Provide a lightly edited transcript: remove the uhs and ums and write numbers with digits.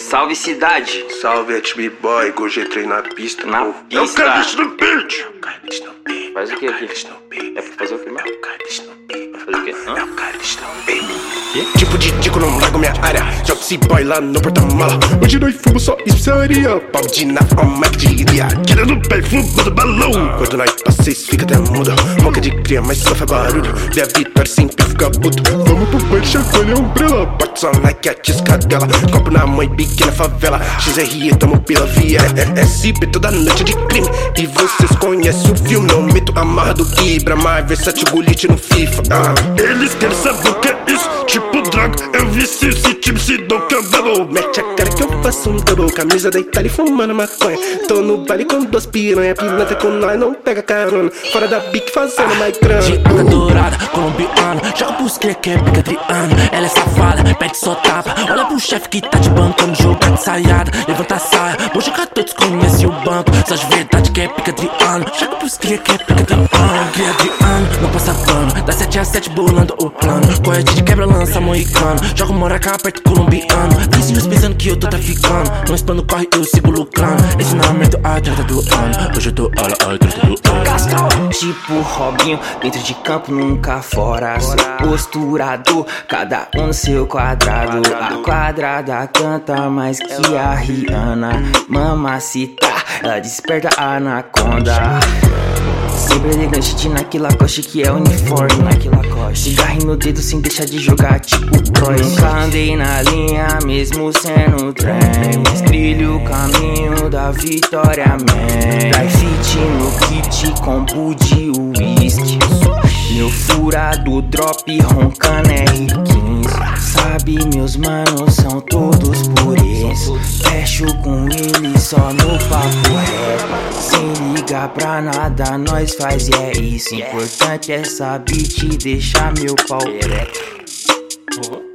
Salve cidade. Salve HB-Boy, Gojê treino na pista. Na pô. pista. É o Carlos no beat. Faz o que aqui? É pra fazer o que mesmo? Vai fazer o quê? É o Carlos no beat. Tipo de dico, não largo minha área. Jogo esse boy lá no porta-mala. Hoje nós fomos só especiaria. Pau de nave com Mac de guia. Tira do pé, fumo do balão. Quando nós passeis, fica até muda. Moca de cria, mas só faz barulho. Vê a vitória sempre fica puto. Vamos pro banho, chacoalha a umbrella. Bate só Nike, a tisca dela. Copo na mãe, bique na favela. XRE, tamo pela via. SP toda noite de crime. E vocês conhecem o filme. Não meto a marra do Ibra, mais versátil Gullit no FIFA. Eles querem saber o que é isso. Tipo drago, eu vicio esse time se dou que eu double. Mete a cara que eu faço um double. Camisa da Itália fumando maconha. Tô no baile com duas piranha. Pilantra com nós, não pega carona. Fora da bique fazendo mais grana. De anda dourada, colombiano. Joga pros cria que é pica triano. Ela é safada, pede só tapa. Olha pro chefe que tá te bancando, jogar de saiada. Levanta a saia, moja que todos conhecem o banco. Só de verdade que é pica triano. Joga pros cria que é pica triano. Cria triano, não passa pano. Da 7 a 7 bolando o plano. Correte de quebra-lança, moicano. Joga o moraca perto colombiano. Vizinhos pensando que eu tô traficando. Não expando corre, eu sigo lucrando. Ensinamento a trata do ano. Hoje eu tô ala, a trata do ano. Tipo Robinho, dentro de campo nunca fora. Sou posturador, cada um no seu quadrado. A quadrada canta mais que a Rihanna. Mamacita, ela desperta a anaconda. Sempre elegante de Nike Lacoste, que é uniforme. Nike Lacoste. Cigarrinho no dedo sem deixar de jogar tipo Croy. Nunca andei na linha, mesmo sendo trem. Trilho o caminho da vitória, man. Dry fit no kit, combo de uísque. Meu furado drop roncando R15. Sabe, meus manos são todos por isso. Fecho com ele só no papo reto. Sem ligar pra nada, nós faz e é isso. Importante é saber te deixar meu pau ereto.